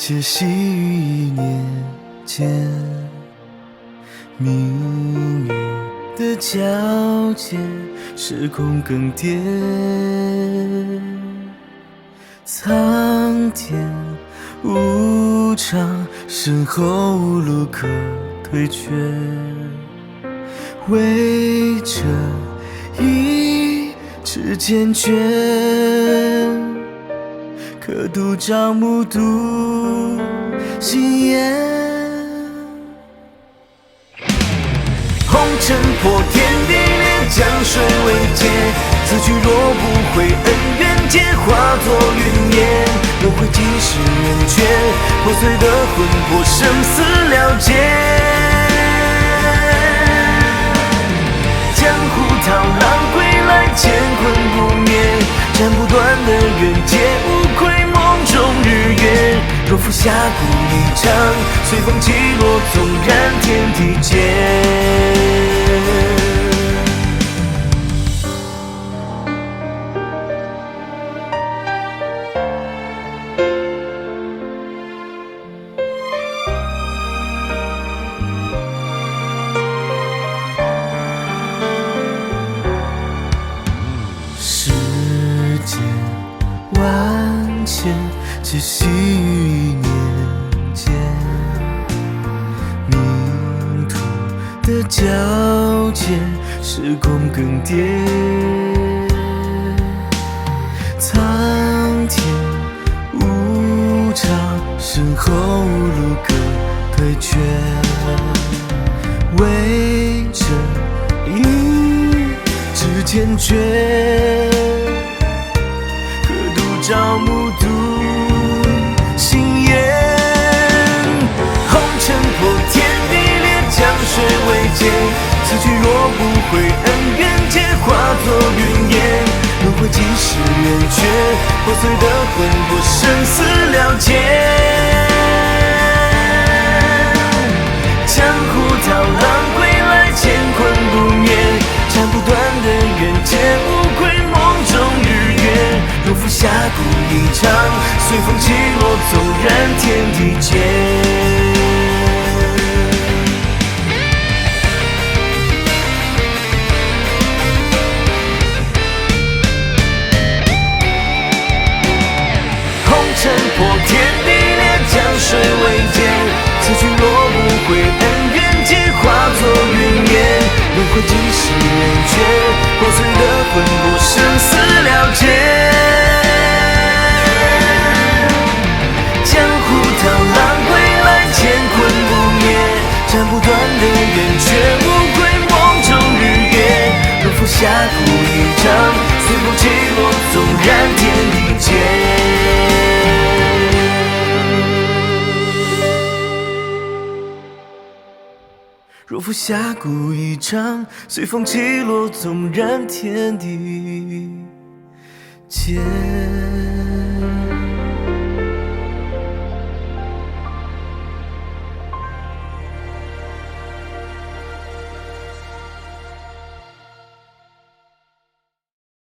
皆系于一念间，命运的交界，时空更迭，苍天无常，身后无路可退却，为这一纸缱绻，可独照目睹心烟。红尘破天地裂，江水为界，此去若不回，恩怨皆化作云烟。轮回几世人却破碎的魂魄，生死了结。江湖涛浪归来，乾坤不灭，斩不断的缘，皆无愧梦中日月。若负峡谷一场，随风起落，纵然天地间。世间万千，皆系于一念间，命途的交界，时空更迭，苍天无常，身后无路可退却，为这一纸缱绻，可独照目睹心烟。红尘破天地裂，江水为界，此去若不回，恩怨皆化作云烟。轮回几世圆缺，破碎的魂魄，生死了结。江湖涛浪归来，乾坤不灭，斩不断的缘，皆无愧梦中日月。若负峡谷一场，随风起落，纵然天地间。红尘破天地裂，江水为界，此去若不回，恩怨皆化作云烟。轮回几世圆缺，破碎的魂魄，生死了结。江湖涛浪归来，乾坤不灭，斩不断的缘，却无愧梦中日月。若负峡谷一场，随风起落，纵然天地间。若负峡谷一场，随风起落，纵然天地间。